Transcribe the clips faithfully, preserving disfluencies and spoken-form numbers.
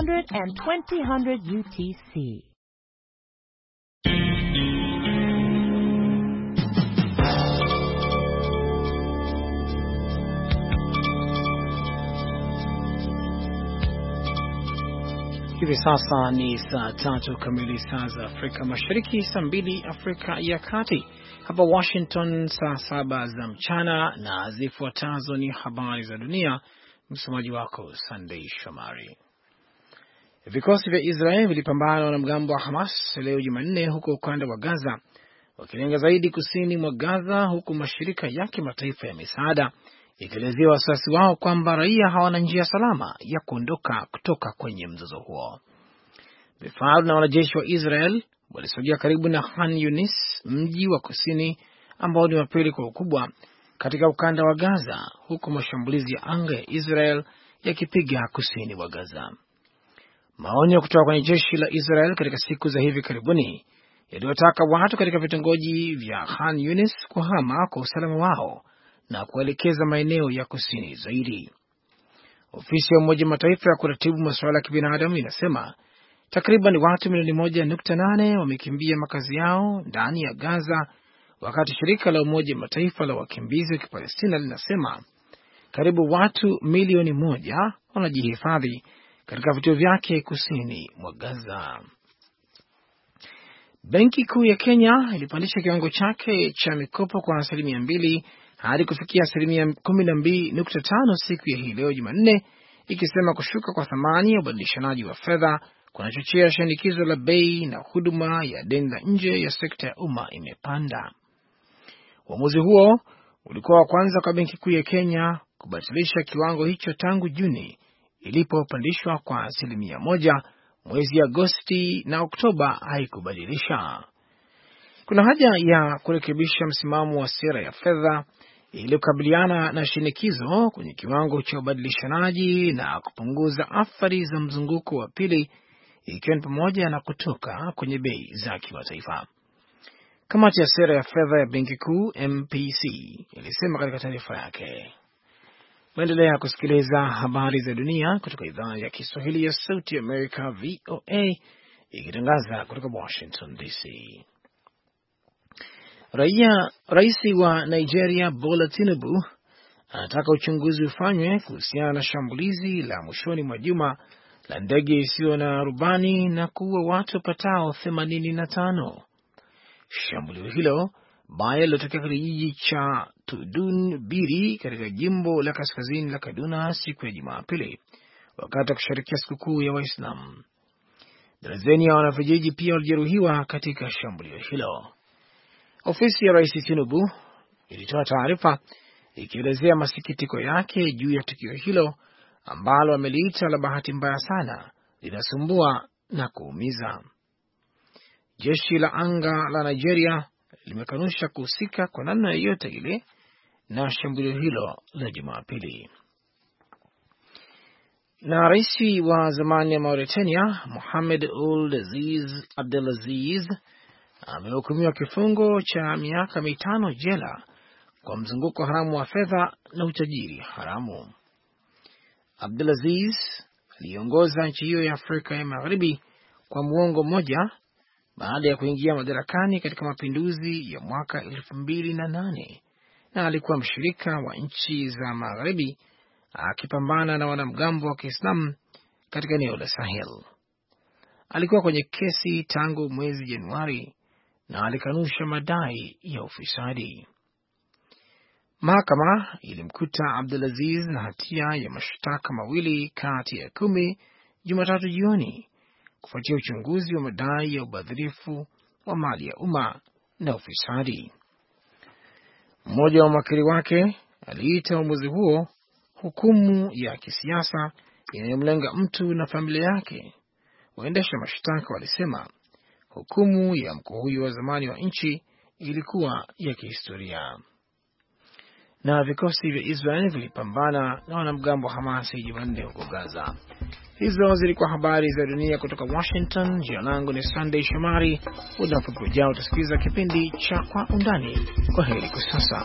hundred and twenty hundred U T C. Hivi sasa ni saa tatu kamili saa za Afrika Mashariki, saa mbili Afrika ya Kati. Hapa Washington saa saba za mchana, na zifuatazo ni habari za dunia. Msomaji wako Sunday Shomari. Vikosi vya Israel vilipambana na wanamgambo wa Hamas leo Jumanne huko ukanda wa Gaza, wakilenga zaidi kusini mwa Gaza, huku mashirika ya kimataifa ya misaada ikielezea wasiwasi wao kwamba raia hawana njia salama ya kuondoka kutoka kwenye mzozo huo. Vifaru na wanajeshi wa Israel walisogea karibu na Khan Yunis, mji wa kusini ambao ni wa pili kwa ukubwa katika ukanda wa Gaza, huku mashambulizi ya anga ya Israel yakipiga kusini mwa Gaza. Maonyo kutoka kwenye jeshi la Israel katika siku za hivi karibuni yaliwataka watu katika vitongoji vya Khan Yunis kuhama kwa usalama wao na kuelekeza maeneo ya kusini zaidi. Ofisi ya Umoja Mataifa ya kuratibu masuala ya kibinadamu inasema takriban watu milioni moja nukta nane wamekimbia makazi yao ndani ya Gaza, wakati shirika la Umoja Mataifa la wakimbizi wa Kipalestina linasema karibu watu milioni moja wanajihifadhi katika vituo vyake kusini mwa Gaza. Benki Kuu ya Kenya ilipandisha kiwango chake cha mikopo kwa asilimia mbili hadi kufikia asilimia kumi na mbili nukta tano siku ya hii leo Jumanne, ikisema kushuka kwa thamani ya ubadilishanaji wa fedha kunachochea shinikizo la bei na huduma ya deni la nje ya sekta ya umma imepanda. Uamuzi huo ulikuwa wa kwanza kwa Benki Kuu ya Kenya kubatilisha kiwango hicho tangu Juni ilipopandishwa kwa asilimia moja. Mwezi Agosti na Oktoba haikubadilisha. Kuna haja ya kurekebisha msimamo wa sera ya fedha ili kukabiliana na shinikizo kwenye kiwango cha ubadilishanaji na kupunguza athari za mzunguko wa pili, ikiwa ni pamoja na kutoka kwenye bei za kimataifa. Kamati ya sera ya fedha ya Benki Kuu M P C ilisema katika taarifa yake. Maendelea kusikiliza habari za dunia kutoka idhaa ya Kiswahili ya Sauti America V O A ikitangaza kutoka Washington D C. Raia Raisi wa Nigeria Bola Tinubu anataka uchunguzi ufanywe kuhusiana na shambulizi la mwishoni mwa juma la ndege isiyo na rubani na kuua watu patao themanini na tano. Shambulio hilo baya lilotokea katika kijiji cha Tudun Biri katika jimbo la kaskazini la Kaduna siku ya Jumapili, wakati wa kusherehekea sikukuu ya Waislamu. Darzeni ya wanavijiji pia walijeruhiwa katika shambulio hilo. Ofisi ya Rais Tinubu ilitoa taarifa ikielezea masikitiko yake juu ya tukio hilo ambalo ameliita la bahati mbaya sana, linasumbua na kuumiza. Jeshi la anga la Nigeria limekanusha kuhusika kwa namna yoyote ile na shambulio hilo la Jumapili. Na rais wa zamani wa Mauritania Mohamed Ould Aziz Abdelaziz amehukumiwa kifungo cha miaka mitano jela kwa mzunguko haramu wa fedha na utajiri haramu. Abdelaziz aliongoza nchi hiyo ya Afrika ya Magharibi kwa muongo mmoja baada ya kuingia madarakani katika mapinduzi ya mwaka elfu mbili na nane, na alikuwa mshirika wa nchi za Magharibi akipambana na wanamgambo wa Kiislamu katika eneo la Sahel. Alikuwa kwenye kesi tangu mwezi Januari na alikanusha madai ya ufisadi. Mahakama ilimkuta Abdelaziz na hatia ya mashtaka mawili kati ya kumi Jumatatu jioni kufuatia uchunguzi wa madai ya ubadhirifu wa mali ya umma na ufisadi. Mmoja wa mawakili wake aliita uamuzi huo hukumu ya kisiasa inayomlenga mtu na familia yake. Waendesha mashtaka walisema hukumu ya mkuu huyu wa zamani wa nchi ilikuwa ya kihistoria. Na vikosi vya Israel vilipambana na wanamgambo wa Hamas Jumanne huko Gaza. Hizo zilikuwa habari za dunia kutoka Washington. Jina langu ni Sunday Shomari. Muda mfupi ujao utasikiliza kipindi cha Kwa Undani. Kwa heri kwa sasa.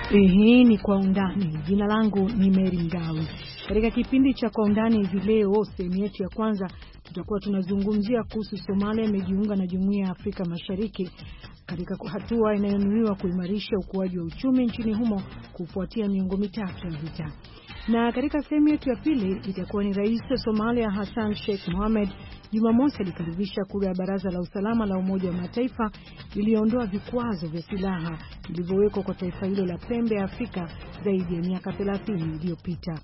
Hii ni Kwa Undani. Jina langu ni Mary Mgawe. Katika kipindi cha Kwa Undani hivi leo, sehemu yetu ya kwanza, tutakuwa tunazungumzia kuhusu Somalia imejiunga na Jumuiya ya Afrika Mashariki katika hatua inayonuiwa kuimarisha ukuaji wa uchumi nchini humo kufuatia miongo mitatu ya vita. Na katika sehemu yetu ya pili itakuwa ni Rais wa Somalia Hassan Sheikh Mohamed Jumamosi alikaribisha kura ya Baraza la Usalama la Umoja wa Mataifa iliondoa vikwazo vya silaha vilivyowekwa kwa taifa hilo la pembe ya Afrika zaidi ya miaka thelathini iliyopita.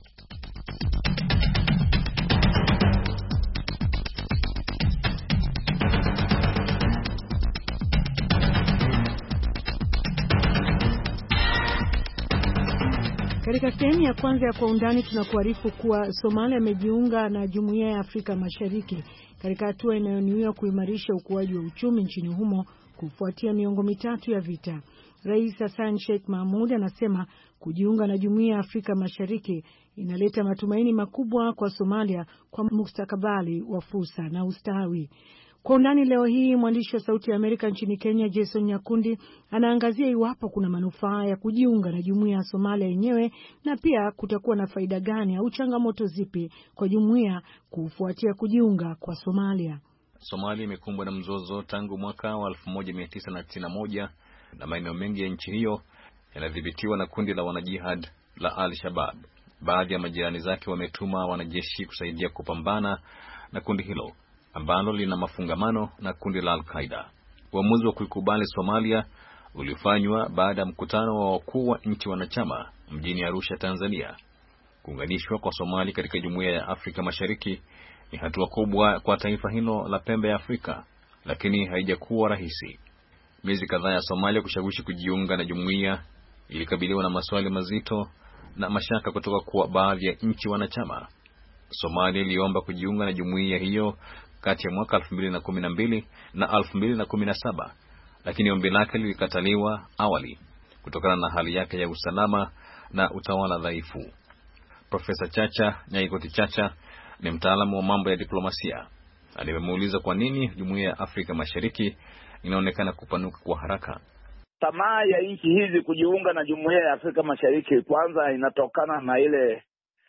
Katika sehemu ya kwanza ya Kwa Undani tunakuarifu kuwa Somalia imejiunga na Jumuiya ya Afrika Mashariki katika hatua inayonuiwa kuimarisha ukuaji wa uchumi nchini humo kufuatia miongo mitatu ya vita. Rais Hassan Sheikh Mohamud anasema kujiunga na Jumuiya ya Afrika Mashariki inaleta matumaini makubwa kwa Somalia kwa mustakabali wa fursa na ustawi. Kwa Undani leo hii, mwandishi wa Sauti ya Amerika nchini Kenya Jason Nyakundi anaangazia iwapo kuna manufaa ya kujiunga na Jumuiya ya Somalia yenyewe na pia kutakuwa na faida gani au changamoto zipi kwa jumuiya kufuatia kujiunga kwa Somalia. Somalia imekumbwa na mzozo tangu mwaka wa elfu moja mia tisa tisini na moja na maeneo mengi ya nchi hiyo yanadhibitiwa na kundi la wanajihad la Al-Shabaab. Baadhi ya majirani zake wametuma wanajeshi kusaidia kupambana na kundi hilo ambalo lina mafungamano na kundi la Al-Qaeda. Uamuzi wa kuikubali Somalia ulifanywa baada ya mkutano wa wakuu wa nchi wanachama mjini Arusha, Tanzania. Kuunganishwa kwa Somalia katika Jumuiya ya Afrika Mashariki ni hatua kubwa kwa taifa hilo la pembe ya Afrika, lakini haijakuwa rahisi. Miezi kadhaa ya Somalia kushawishi kujiunga na jumuiya ilikabiliwa na maswali mazito na mashaka kutoka kwa baadhi ya nchi wanachama. Somalia iliomba kujiunga na jumuiya hiyo kati ya mwaka elfu mbili na kumi na mbili na elfu mbili na kumi na saba, lakini ombi lake lilikataliwa awali kutokana na hali yake ya usalama na utawala dhaifu. Profesa Chacha Nyaigoti Chacha ni mtaalamu wa mambo ya diplomasia. Alimuuliza kwa nini Jumuiya ya Afrika Mashariki inaonekana kupanuka kwa haraka. Tamaa ya nchi hizi kujiunga na Jumuiya ya Afrika Mashariki kwanza inatokana na ile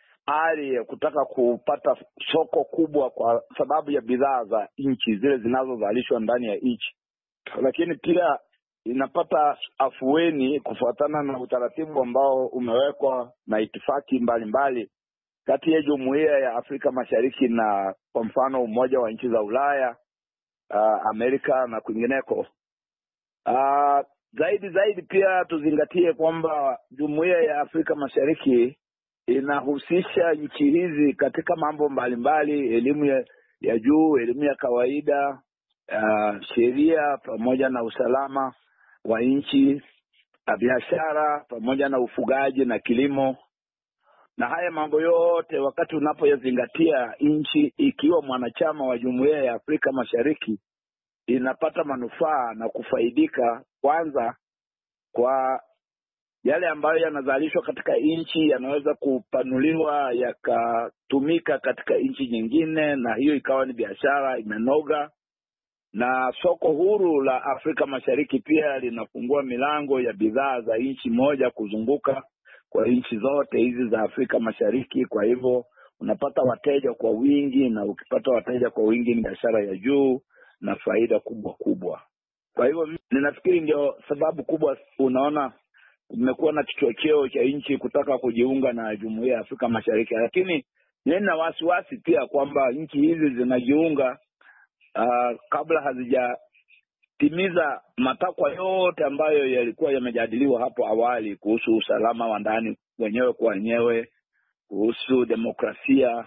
hali ya kutaka kupata soko kubwa kwa sababu ya bidhaa za nchi zile zinazozalishwa ndani ya nchi. Lakini pia inapata afueni kufuatana na utaratibu ambao umewekwa na itifaki mbalimbali kati ya Jumuiya ya Afrika Mashariki na kwa mfano Umoja wa Nchi za Ulaya, uh, Amerika na kwingineko. Uh, zaidi zaidi pia tuzingatie kwamba Jumuiya ya Afrika Mashariki inahusisha nchi hizi katika mambo mbalimbali, elimu ya, ya juu, elimu ya kawaida, uh, sheria pamoja na usalama wa nchi, biashara pamoja na ufugaji na kilimo. Na haya mambo yote wakati unapoyazingatia, nchi ikiwa mwanachama wa Jumuiya ya Afrika Mashariki inapata manufaa na kufaidika kwanza kwa yale ambayo yanazalishwa katika nchi yanaweza kupanuliwa yakatumika katika nchi nyingine, na hiyo ikawa ni biashara imenoga. Na soko huru la Afrika Mashariki pia linafungua milango ya bidhaa za nchi moja kuzunguka kwa nchi zote hizi za Afrika Mashariki. Kwa hivyo unapata wateja kwa wingi, na ukipata wateja kwa wingi ni biashara ya juu na faida kubwa kubwa. Kwa hivyo ninafikiri ndio sababu kubwa unaona kumekuwa na kichocheo cha nchi kutaka kujiunga na Jumuiya ya Afrika Mashariki. Lakini nina wasiwasi pia kwamba nchi hizi zinajiunga uh, kabla hazijatimiza matakwa yote ambayo yalikuwa yamejadiliwa hapo awali kuhusu usalama wa ndani wenyewe kwa wenyewe, kuhusu demokrasia,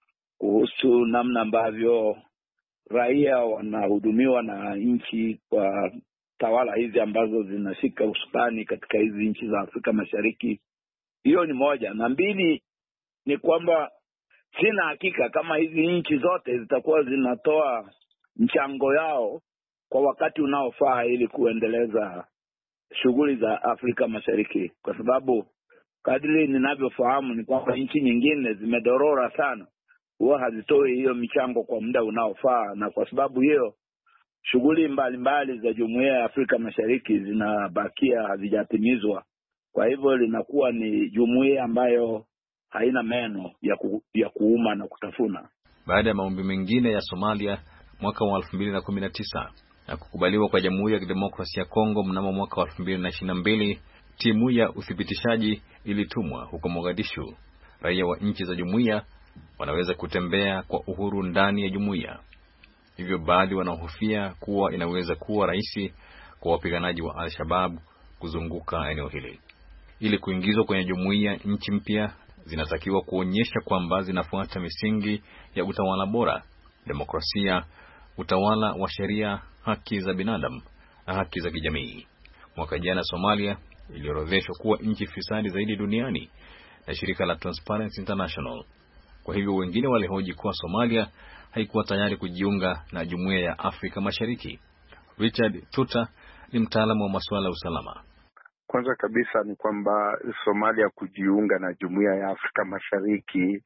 kuhusu namna ambavyo raia wanahudumiwa na nchi kwa tawala hizi ambazo zinashika usukani katika hizi nchi za Afrika Mashariki. Hiyo ni moja. Na mbili ni kwamba sina hakika kama hizi nchi zote zitakuwa zinatoa mchango yao kwa wakati unaofaa ili kuendeleza shughuli za Afrika Mashariki, kwa sababu kadri ninavyofahamu ni kwamba nchi nyingine zimedorora sana, huwa hazitoi hiyo michango kwa muda unaofaa, na kwa sababu hiyo shughuli mbalimbali za Jumuiya ya Afrika Mashariki zinabakia hazijatimizwa Kwa hivyo linakuwa ni jumuiya ambayo haina meno ya, ku, ya kuuma na kutafuna. Baada ya maombi mengine ya Somalia mwaka wa elfu mbili na kumi na tisa na kukubaliwa kwa Jamhuri ya Kidemokrasia ya Kongo mnamo mwaka wa elfu mbili na ishirini na mbili, timu ya uthibitishaji ilitumwa huko Mogadishu. Raia wa nchi za jumuiya wanaweza kutembea kwa uhuru ndani ya jumuiya. Hivyo baadhi wanahofia kuwa inaweza kuwa rahisi kwa wapiganaji wa Al-Shabaab kuzunguka eneo hili. Ili kuingizwa kwenye jumuiya, nchi mpya zinatakiwa kuonyesha kwamba zinafuata misingi ya utawala bora, demokrasia, utawala wa sheria, haki za binadamu na haki za kijamii. Mwaka jana Somalia iliorodheshwa kuwa nchi fisadi zaidi duniani na shirika la Transparency International. Kwa hivyo wengine walihoji kuwa Somalia haikuwa tayari kujiunga na Jumuiya ya Afrika Mashariki. Richard Tuta ni mtaalamu wa masuala ya usalama. Kwanza kabisa ni kwamba Somalia kujiunga na Jumuiya ya Afrika Mashariki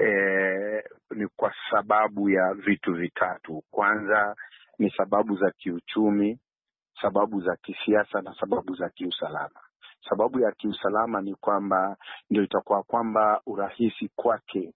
eh, ni kwa sababu ya vitu vitatu. Kwanza ni sababu za kiuchumi, sababu za kisiasa na sababu za kiusalama. Sababu ya kiusalama ni kwamba ndio itakuwa kwamba urahisi kwake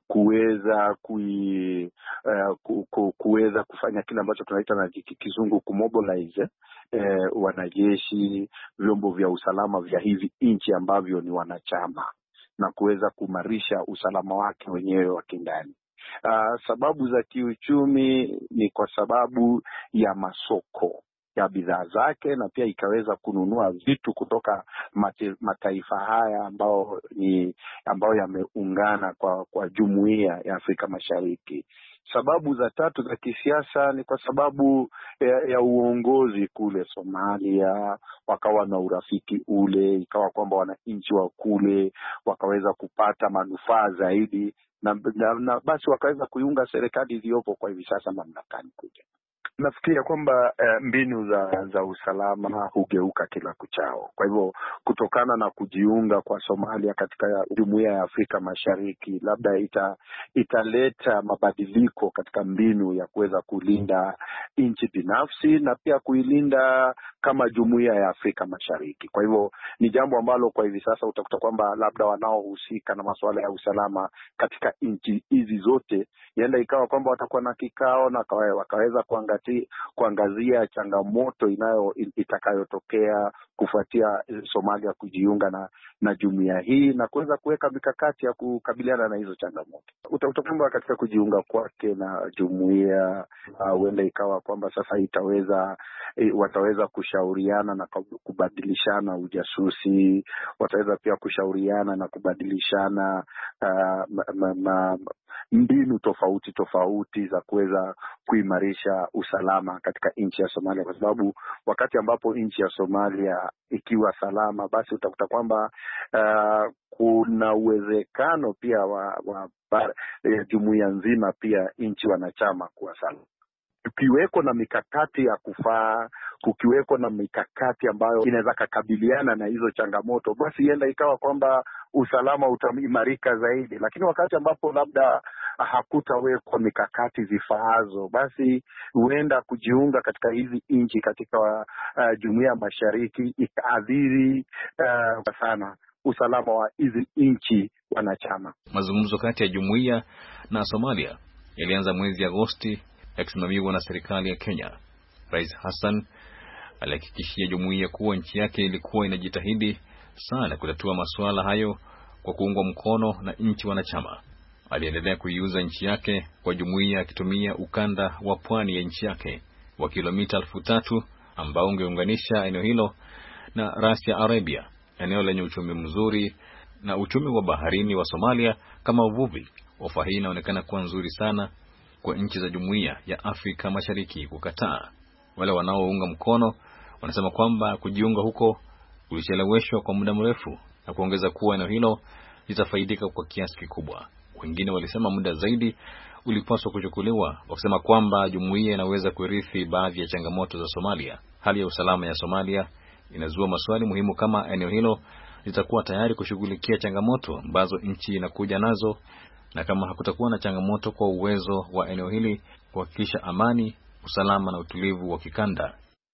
kuweza kui uh, ku, ku, kuweza kufanya kile ambacho tunaita na kizungu kumobilize eh, wanajeshi, vyombo vya usalama vya hivi nchi ambavyo ni wanachama na kuweza kuimarisha usalama wake wenyewe wa kindani. Uh, sababu za kiuchumi ni kwa sababu ya masoko ya bidhaa zake na pia ikaweza kununua vitu kutoka mate, mataifa haya ambao ni ambao yameungana kwa kwa Jumuiya ya Afrika Mashariki. Sababu za tatu za kisiasa ni kwa sababu ya, ya uongozi kule Somalia, wakawa na urafiki ule, ikawa kwamba wananchi wa kule wakaweza kupata manufaa zaidi na, na, na basi wakaweza kuiunga serikali iliyopo kwa hivi sasa mamlakani kuja. Nafikiria kwamba uh, mbinu za za usalama hugeuka kila kuchao. Kwa hivyo kutokana na kujiunga kwa Somalia katika Jumuiya ya Afrika Mashariki, labda ita italeta mabadiliko katika mbinu ya kuweza kulinda nchi binafsi na pia kuilinda kama Jumuiya ya Afrika Mashariki. Kwa hivyo ni jambo ambalo kwa hivi sasa utakuta kwamba labda wanaohusika na masuala ya usalama katika nchi hizi zote yenda ikawa kwamba watakuwa na kikao na wakaweza kuangazia kuangazia changamoto inayo itakayotokea kufuatia Somalia kujiunga na na jumuiya hii na kuweza kuweka mikakati ya kukabiliana na hizo changamoto. Utakuta kwamba katika kujiunga kwake na jumuiya huenda uh, ikawa kwamba sasa itaweza e, wataweza kushauriana na kubadilishana ujasusi, wataweza pia kushauriana na kubadilishana uh, ma, ma, ma, mbinu tofauti tofauti za kuweza kuimarisha usalama katika nchi ya Somalia, kwa sababu wakati ambapo nchi ya Somalia ikiwa salama, basi utakuta kwamba uh, kuna uwezekano pia wa, wa uh, jumuiya nzima pia nchi wanachama kuwa salama. Kukiweko na mikakati ya kufaa, kukiweko na mikakati ambayo inaweza kukabiliana na hizo changamoto, basi ienda ikawa kwamba usalama utaimarika zaidi. Lakini wakati ambapo labda hakutawekwa mikakati zifaazo, basi huenda kujiunga katika hizi nchi katika uh, Jumuiya ya Mashariki ikaadhiri uh, sana usalama wa hizi nchi wanachama. Mazungumzo kati ya jumuiya na Somalia yalianza mwezi Agosti yakisimamiwa na serikali ya Kenya. Rais Hassan alihakikishia jumuiya kuwa nchi yake ilikuwa inajitahidi sana kutatua masuala hayo kwa kuungwa mkono na nchi wanachama. Aliendelea kuiuza nchi yake kwa jumuiya akitumia ukanda wa pwani ya nchi yake wa kilomita elfu tatu ambao ungeunganisha eneo hilo na Ras ya Arabia, eneo lenye uchumi mzuri na uchumi wa baharini wa Somalia kama uvuvi. Ofa hii inaonekana kuwa nzuri sana kwa nchi za Jumuiya ya Afrika Mashariki kukataa. Wale wanaounga mkono wanasema kwamba kujiunga huko kulicheleweshwa kwa muda mrefu na kuongeza kuwa eneo hilo litafaidika kwa kiasi kikubwa. Wengine walisema muda zaidi ulipaswa kuchukuliwa, wakisema kwamba jumuiya inaweza kurithi baadhi ya changamoto za Somalia. Hali ya usalama ya Somalia inazua maswali muhimu kama eneo hilo litakuwa tayari kushughulikia changamoto ambazo nchi inakuja nazo, na kama hakutakuwa na changamoto kwa uwezo wa eneo hili kuhakikisha amani, usalama na utulivu wa kikanda.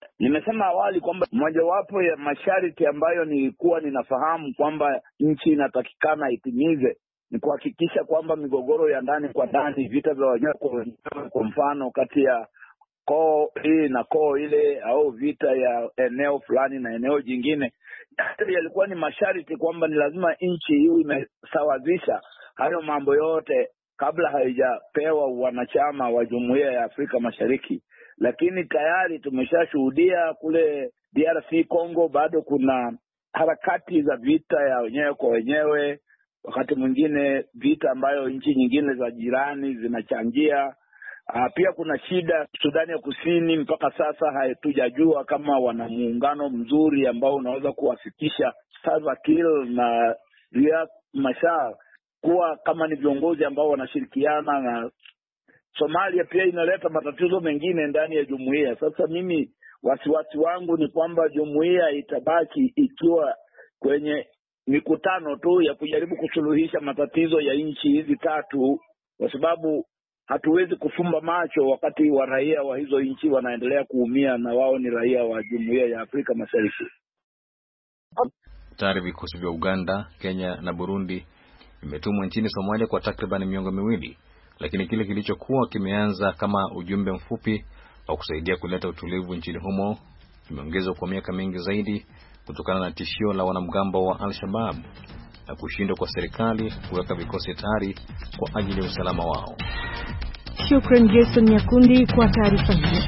Nimesema awali kwamba mojawapo ya masharti ambayo nilikuwa ninafahamu kwamba nchi inatakikana itimize ni kuhakikisha kwamba migogoro ya ndani kwa ndani, vita vya wenyewe kwa wenyewe, kwa mfano kati ya koo hii na koo ile, au vita ya eneo fulani na eneo jingine, yalikuwa ni masharti kwamba ni lazima nchi hiyo imesawazisha hayo mambo yote kabla haijapewa wanachama wa Jumuiya ya Afrika Mashariki. Lakini tayari tumeshashuhudia kule D R C Congo bado kuna harakati za vita ya wenyewe kwa wenyewe, wakati mwingine vita ambayo nchi nyingine za jirani zinachangia. Uh, pia kuna shida Sudani ya Kusini, mpaka sasa hatujajua kama wana muungano mzuri ambao unaweza kuwafikisha Salva Kiir na Riek Machar kuwa kama ni viongozi ambao wanashirikiana. Na Somalia pia inaleta matatizo mengine ndani ya jumuiya. Sasa mimi wasiwasi wangu ni kwamba jumuiya itabaki ikiwa kwenye mikutano tu ya kujaribu kusuluhisha matatizo ya nchi hizi tatu, kwa sababu hatuwezi kufumba macho wakati wa raia wa hizo nchi wanaendelea kuumia, na wao ni raia wa Jumuiya ya Afrika Mashariki. Tayari vikosi vya Uganda, Kenya na Burundi vimetumwa nchini Somalia kwa takriban miongo miwili, lakini kile kilichokuwa kimeanza kama ujumbe mfupi wa kusaidia kuleta utulivu nchini humo kimeongezwa kwa miaka mingi zaidi kutokana na tishio la wanamgambo wa Al-Shabaab na kushindwa kwa serikali kuweka vikosi tayari kwa ajili ya usalama wao. Shukran Jason Nyakundi kwa taarifa hiyo.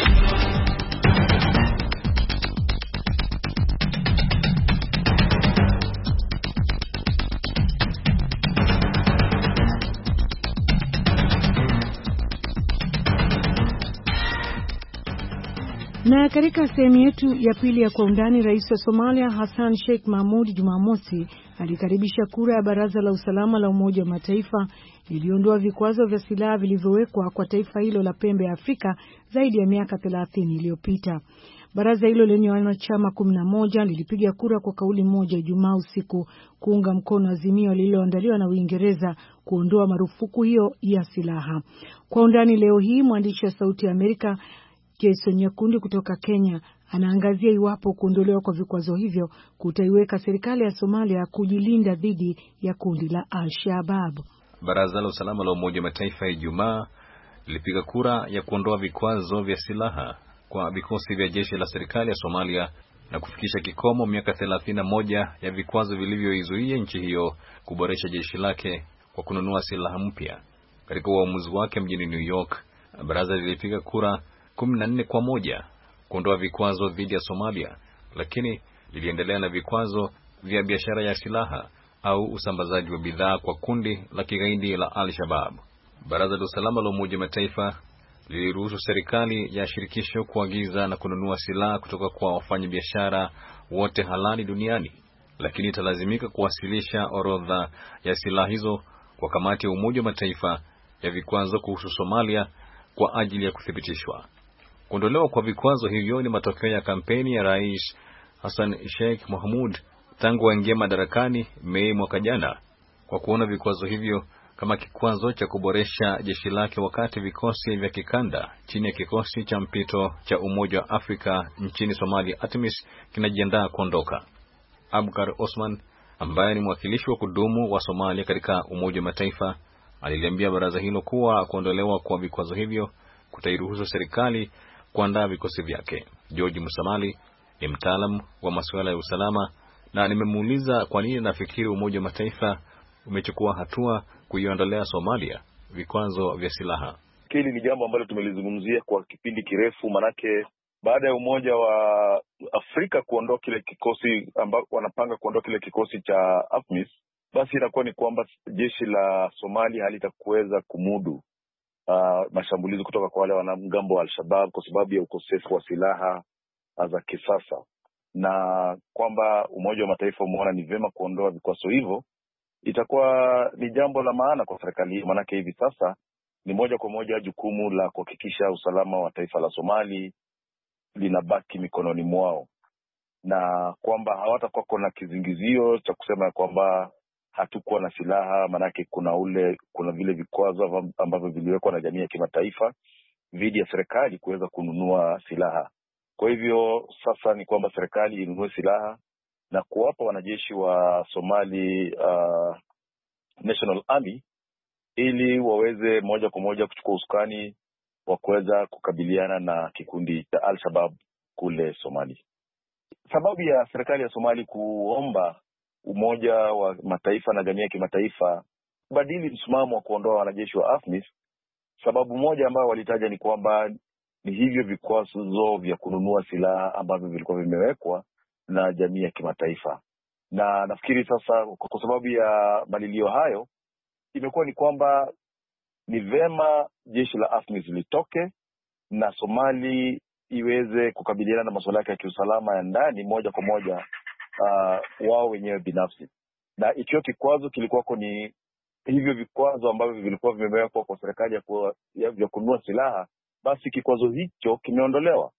Na katika sehemu yetu ya pili ya Kwa Undani, rais wa Somalia Hassan Sheikh Mahmud Jumamosi alikaribisha kura ya Baraza la Usalama la Umoja wa Mataifa iliondoa vikwazo vya silaha vilivyowekwa kwa taifa hilo la pembe ya Afrika zaidi ya miaka thelathini iliyopita. Baraza hilo lenye wanachama kumi na moja lilipiga kura kwa kauli moja Ijumaa usiku kuunga mkono azimio lililoandaliwa na Uingereza kuondoa marufuku hiyo ya silaha. Kwa Undani leo hii, mwandishi wa Sauti ya Amerika Jason Nyakundi kutoka Kenya anaangazia iwapo kuondolewa kwa vikwazo hivyo kutaiweka serikali ya Somalia kujilinda dhidi ya kundi la Al-Shabaab. Baraza la Usalama la Umoja wa Mataifa Ijumaa lilipiga kura ya kuondoa vikwazo vya silaha kwa vikosi vya jeshi la serikali ya Somalia na kufikisha kikomo miaka thelathini na moja ya vikwazo vilivyoizuia nchi hiyo kuboresha jeshi lake kwa kununua silaha mpya. Katika uamuzi wake mjini New York, baraza lilipiga kura kumi na nne kwa moja kuondoa vikwazo dhidi ya Somalia, lakini liliendelea na vikwazo vya biashara ya silaha au usambazaji wa bidhaa kwa kundi la kigaidi la Al-Shabaab. Baraza la Usalama la Umoja wa Mataifa liliruhusu serikali ya shirikisho kuagiza na kununua silaha kutoka kwa wafanyabiashara wote halali duniani, lakini italazimika kuwasilisha orodha ya silaha hizo kwa kamati ya Umoja wa Mataifa ya vikwazo kuhusu Somalia kwa ajili ya kuthibitishwa. Kuondolewa kwa vikwazo hivyo ni matokeo ya kampeni ya Rais Hassan Sheikh Mohamud tangu aingie madarakani Mei mwaka jana, kwa kuona vikwazo hivyo kama kikwazo cha kuboresha jeshi lake, wakati vikosi vya kikanda chini ya kikosi cha mpito cha Umoja wa Afrika nchini Somalia ATMIS kinajiandaa kuondoka. Abkar Osman, ambaye ni mwakilishi wa kudumu wa Somalia katika Umoja wa Mataifa, aliliambia baraza hilo kuwa kuondolewa kwa vikwazo hivyo kutairuhusu serikali kuandaa vikosi vyake. George Musamali ni mtaalamu wa masuala ya usalama, na nimemuuliza kwa nini nafikiri Umoja wa Mataifa umechukua hatua kuiondolea Somalia vikwazo vya silaha. Hili ni jambo ambalo tumelizungumzia kwa kipindi kirefu, manake baada ya Umoja wa Afrika kuondoa kile kikosi ambao wanapanga kuondoa kile kikosi cha AFMIS, basi inakuwa ni kwamba jeshi la Somalia halitakuweza kumudu uh, mashambulizi kutoka kwa wale wanamgambo wa Al-Shabaab kwa sababu ya ukosefu wa silaha za kisasa, na kwamba Umoja wa Mataifa umeona ni vema kuondoa vikwazo hivyo. Itakuwa ni jambo la maana kwa serikali hii, manake hivi sasa ni moja kwa moja jukumu la kuhakikisha usalama wa taifa la Somali linabaki mikononi mwao, na kwamba hawatakuwa kuna kizingizio cha kusema kwamba hatukuwa na silaha, manake kuna ule kuna vile vikwazo ambavyo viliwekwa na jamii ya kimataifa dhidi ya serikali kuweza kununua silaha. Kwa hivyo sasa ni kwamba serikali inunue silaha na kuwapa wanajeshi wa Somali uh, National Army ili waweze moja kwa moja kuchukua usukani wa kuweza kukabiliana na kikundi cha Al-Shabaab kule Somali. Sababu ya serikali ya Somali kuomba Umoja wa Mataifa na jamii ya kimataifa kubadili msimamo wa kuondoa wanajeshi wa AFMIS, sababu moja ambayo walitaja ni kwamba ni hivyo vikwazo vya kununua silaha ambavyo vilikuwa vimewekwa na jamii ya kimataifa. Na nafikiri sasa kwa sababu ya malilio hayo imekuwa ni kwamba ni vema jeshi la AFMIS litoke na Somali iweze kukabiliana na masuala yake ya kiusalama ya ndani moja kwa moja uh, wao wenyewe binafsi. Na ikiwa kikwazo kilikuwako ni hivyo vikwazo ambavyo vilikuwa vimewekwa kwa serikali ya, ku, ya, ya kununua silaha, basi kikwazo hicho kimeondolewa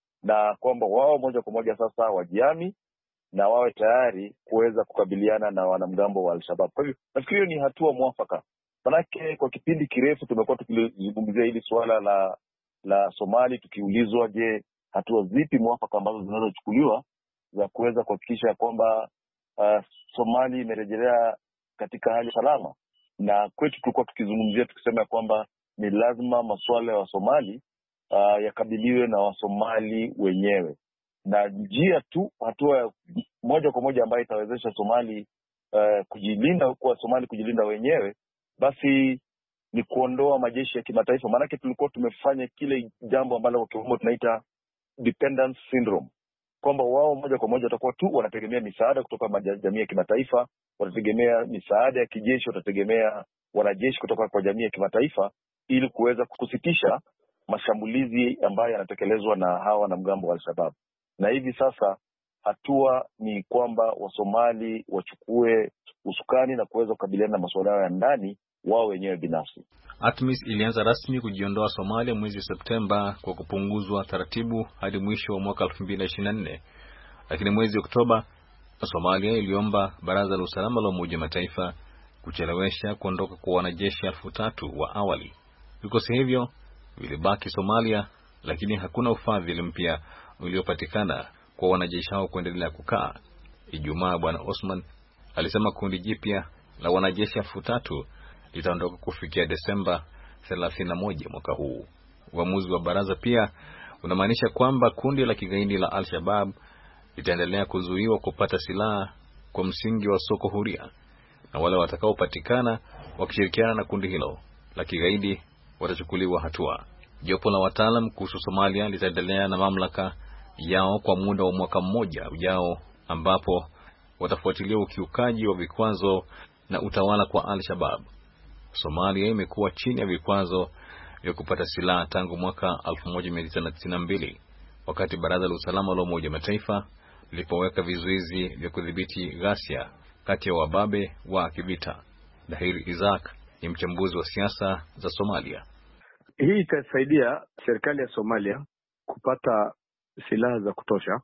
na kwamba wao moja kwa moja sasa wajiami na wawe tayari kuweza kukabiliana na wanamgambo wa Al-Shabaab. Kwa hivyo nafikiri ni hatua mwafaka. Manake kwa kipindi kirefu tumekuwa tukizungumzia hili suala la la Somali tukiulizwa, je, hatua zipi mwafaka ambazo zinaweza kuchukuliwa za kuweza kuhakikisha kwamba uh, Somali imerejelea katika hali salama. Na kwetu tulikuwa tukizungumzia tukisema kwamba ni lazima masuala ya Somali uh, yakabiliwe na Wasomali wenyewe. Na njia tu hatua moja kwa moja ambayo itawezesha Somali uh, kujilinda kwa Somali kujilinda wenyewe basi ni kuondoa majeshi ya kimataifa. Maanake tulikuwa tumefanya kile jambo ambalo kwa kifupi tunaita dependence syndrome, kwamba wao moja kwa moja watakuwa tu wanategemea misaada kutoka jamii ya kimataifa, watategemea misaada ya kijeshi, watategemea wanajeshi kutoka kwa jamii ya kimataifa ili kuweza kusitisha mashambulizi ambayo yanatekelezwa na hawa wanamgambo wa Al-Shabaab. Na hivi sasa hatua ni kwamba Wasomali wachukue usukani na kuweza kukabiliana na masuala yao ya ndani wao wenyewe binafsi. ATMIS ilianza rasmi kujiondoa Somalia mwezi Septemba kwa kupunguzwa taratibu hadi mwisho wa mwaka elfu mbili ishirini na nne. Lakini mwezi Oktoba Somalia iliomba Baraza la Usalama la Umoja wa Mataifa kuchelewesha kuondoka kwa wanajeshi elfu tatu wa awali. Vikosi hivyo vilibaki Somalia, lakini hakuna ufadhili mpya uliopatikana kwa wanajeshi hao kuendelea kukaa. Ijumaa Bwana Osman alisema kundi jipya la wanajeshi elfu tatu litaondoka kufikia Desemba thelathini na moja mwaka huu. Uamuzi wa baraza pia unamaanisha kwamba kundi la kigaidi la Al-Shabaab litaendelea kuzuiwa kupata silaha kwa msingi wa soko huria, na wale watakaopatikana wakishirikiana na kundi hilo la kigaidi watachukuliwa hatua. Jopo la wataalam kuhusu Somalia litaendelea na mamlaka yao kwa muda wa mwaka mmoja ujao, ambapo watafuatilia ukiukaji wa vikwazo na utawala kwa Al-Shabaab. Somalia imekuwa chini ya vikwazo vya kupata silaha tangu mwaka elfu moja mia tisa tisini na mbili wakati Baraza la Usalama la Umoja wa Mataifa lilipoweka vizuizi vya kudhibiti ghasia kati ya wababe wa kivita. Dahir Isaac ni mchambuzi wa siasa za Somalia. Hii itasaidia serikali ya Somalia kupata silaha za kutosha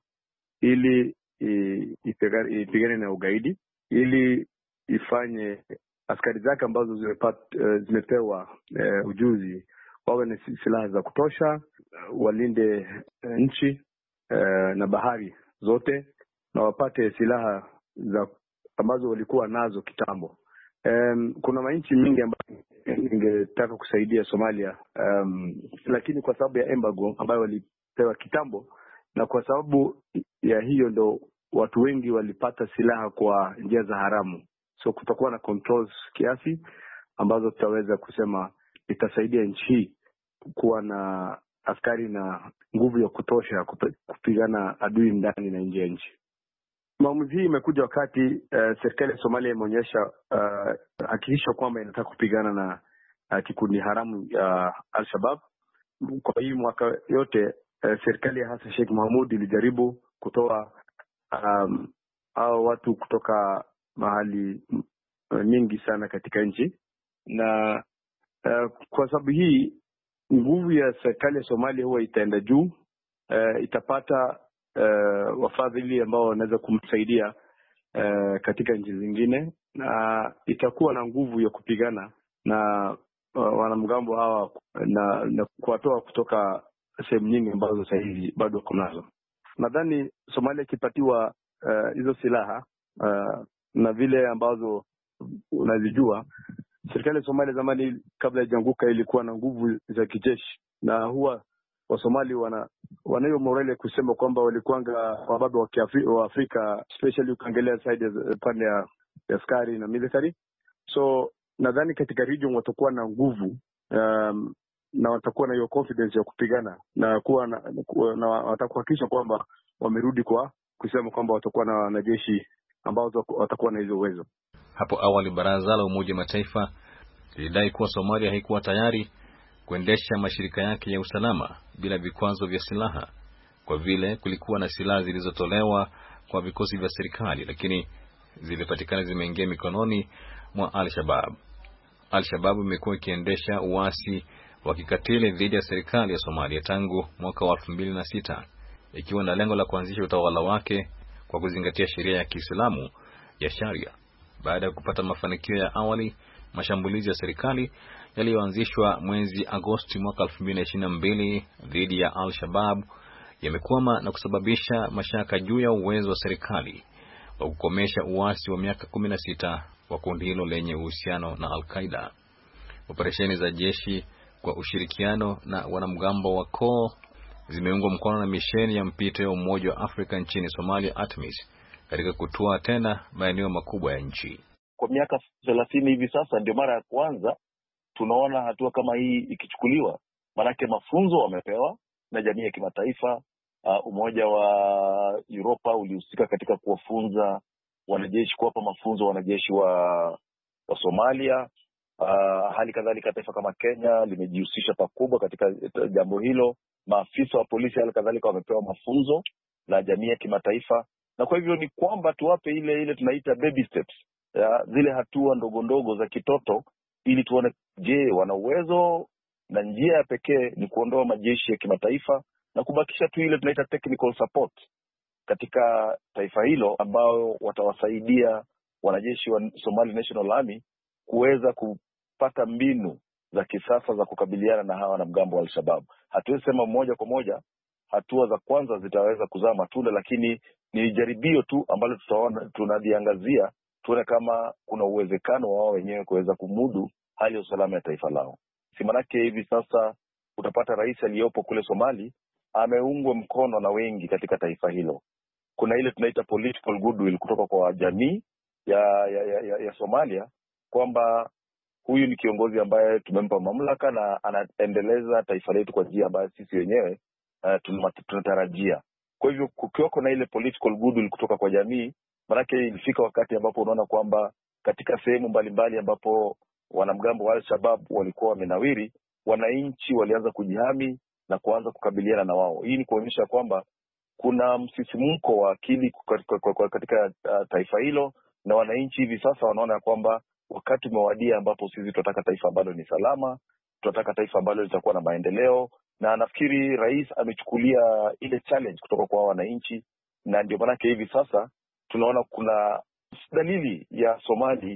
ili ipigane na ugaidi, ili ifanye askari zake ambazo zimepata, uh, zimepewa uh, ujuzi wawe na silaha za kutosha, uh, walinde uh, nchi uh, na bahari zote, na wapate silaha za ambazo walikuwa nazo kitambo. Um, kuna manchi mingi ambayo ingetaka kusaidia Somalia, um, lakini kwa sababu ya embargo ambayo walipewa kitambo, na kwa sababu ya hiyo ndo watu wengi walipata silaha kwa njia za haramu. So kutakuwa na controls kiasi ambazo tutaweza kusema itasaidia nchi hii kuwa na askari na nguvu ya kutosha kupigana adui ndani na nje ya nchi. Maamuzi hii imekuja wakati uh, serikali ya Somalia imeonyesha uh, hakikisho kwamba inataka kupigana na uh, kikundi haramu ya uh, Al-Shabaab. Kwa hii mwaka yote uh, serikali ya Hassan Sheikh Mohamud ilijaribu kutoa um, hao watu kutoka mahali uh, nyingi sana katika nchi, na uh, kwa sababu hii nguvu ya serikali ya Somalia huwa itaenda juu, uh, itapata uh, wafadhili ambao wanaweza kumsaidia uh, katika nchi zingine, na itakuwa na nguvu ya kupigana na uh, wanamgambo hawa na, na kuwatoa kutoka sehemu nyingi ambazo sasa hivi bado kunazo. Nadhani Somalia ikipatiwa uh, hizo silaha uh, na vile ambazo unazijua, serikali ya Somalia zamani kabla ya janguka ilikuwa na nguvu za kijeshi, na huwa Wasomali wana wanayo morale kusema kwamba walikuanga wababe wa Kiafrika, wa Afrika, especially ukiangalia side pande ya askari na military. So nadhani katika region watakuwa na nguvu um, na watakuwa na hiyo confidence ya kupigana na kuwa na, na watakuhakikisha kwamba wamerudi kwa kusema kwamba watakuwa na wanajeshi ambao watakuwa na hizo uwezo. Hapo awali Baraza la Umoja Mataifa lilidai kuwa Somalia haikuwa tayari kuendesha mashirika yake ya usalama bila vikwazo vya silaha, kwa vile kulikuwa na silaha zilizotolewa kwa vikosi vya serikali, lakini zilipatikana zimeingia mikononi mwa Al-Shabaab. Al-Shabaab imekuwa ikiendesha uasi wa kikatili dhidi ya serikali ya Somalia tangu mwaka wa elfu mbili na sita, ikiwa na lengo la kuanzisha utawala wake kwa kuzingatia sheria ya Kiislamu ya Sharia. Baada ya kupata mafanikio ya awali, mashambulizi ya serikali yaliyoanzishwa mwezi Agosti mwaka elfu mbili na ishirini na mbili dhidi ya Al-Shabaab yamekwama na kusababisha mashaka juu ya uwezo wa serikali wa kukomesha uasi wa miaka kumi na sita wa kundi hilo lenye uhusiano na Al-Qaeda. Operesheni za jeshi kwa ushirikiano na wanamgambo wa K O zimeungwa mkono na misheni ya mpito ya Umoja wa Afrika nchini Somalia, ATMIS, katika kutoa tena maeneo makubwa ya nchi. Kwa miaka thelathini hivi sasa ndio mara ya kwanza tunaona hatua kama hii ikichukuliwa. Manake mafunzo wamepewa na jamii ya kimataifa. Uh, Umoja wa Europa ulihusika katika kuwafunza wanajeshi, kuwapa mafunzo wanajeshi wa wa Somalia. Uh, hali kadhalika taifa kama Kenya limejihusisha pakubwa katika jambo hilo. Maafisa wa polisi hali kadhalika wamepewa mafunzo na jamii ya kimataifa, na kwa hivyo ni kwamba tuwape ile ile tunaita baby steps, ya, zile hatua ndogo ndogo za kitoto, ili tuone je wana uwezo, na njia ya pekee ni kuondoa majeshi ya kimataifa na kubakisha tu ile tunaita technical support katika taifa hilo, ambao watawasaidia wanajeshi wa Somali National Army kuweza kupata mbinu za kisasa za kukabiliana na hawa wanamgambo wa Al-Shabaab. Hatuwezi sema moja kwa moja hatua za kwanza zitaweza kuzaa matunda, lakini ni jaribio tu ambalo tutaona, tunaliangazia tuone kama kuna uwezekano wao wenyewe kuweza kumudu hali ya usalama ya taifa lao. Si manake hivi sasa utapata rais aliyopo kule Somali ameungwa mkono na wengi katika taifa hilo. Kuna ile tunaita political goodwill kutoka kwa jamii ya ya, ya, ya, ya Somalia, kwamba huyu ni kiongozi ambaye tumempa mamlaka na anaendeleza taifa letu kwa njia ambayo sisi wenyewe uh, tunatarajia. Kwa hivyo kukiwako na ile political goodwill kutoka kwa jamii, manake ilifika wakati ambapo unaona kwamba katika sehemu mbalimbali ambapo wanamgambo wa Al-Shabaab walikuwa wamenawiri, wananchi walianza kujihami na kuanza kukabiliana na wao. Hii ni kuonyesha kwamba kuna msisimko wa akili katika uh, taifa hilo, na wananchi hivi sasa wanaona kwamba wakati umewadia ambapo sisi tunataka taifa ambalo ni salama, tunataka taifa ambalo litakuwa na maendeleo, na nafikiri rais amechukulia ile challenge kutoka kwa wananchi, na ndio maana hivi sasa tunaona kuna dalili ya Somali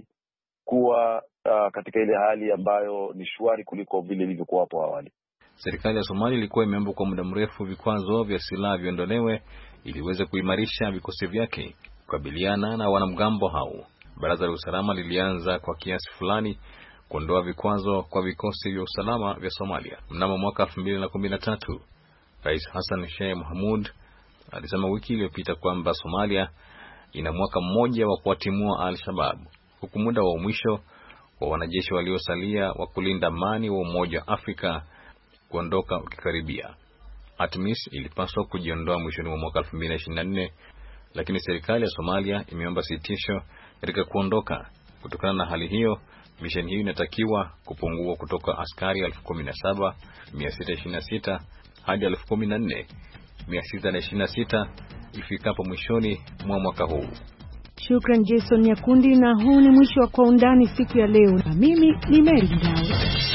kuwa uh, katika ile hali ambayo ni shwari kuliko vile ilivyokuwa hapo awali. Serikali ya Somalia ilikuwa imeomba kwa muda mrefu vikwazo vya silaha viondolewe ili iweze kuimarisha vikosi vyake kukabiliana na wanamgambo hao. Baraza la Usalama lilianza kwa kiasi fulani kuondoa vikwazo kwa vikosi vya usalama vya Somalia mnamo mwaka elfu mbili na kumi na tatu. Rais Hassan Sheikh Mohamud alisema wiki iliyopita kwamba Somalia ina mwaka mmoja wa kuwatimua Al-Shabaab, huku muda wa mwisho wa wanajeshi waliosalia wa kulinda amani wa Umoja wa Afrika kuondoka ukikaribia. ATMIS ilipaswa kujiondoa mwishoni mwa mwaka elfu mbili na ishirini na nne, lakini serikali ya Somalia imeomba sitisho katika kuondoka. Kutokana na hali hiyo, misheni hiyo inatakiwa kupungua kutoka askari elfu kumi na saba mia sita ishirini na sita hadi elfu kumi na nne mia sita ishirini na sita ifikapo mwishoni mwa mwaka huu. Shukran Jason Nyakundi, na huu ni mwisho wa Kwa Undani siku ya leo, na mimi ni Mary Ndao.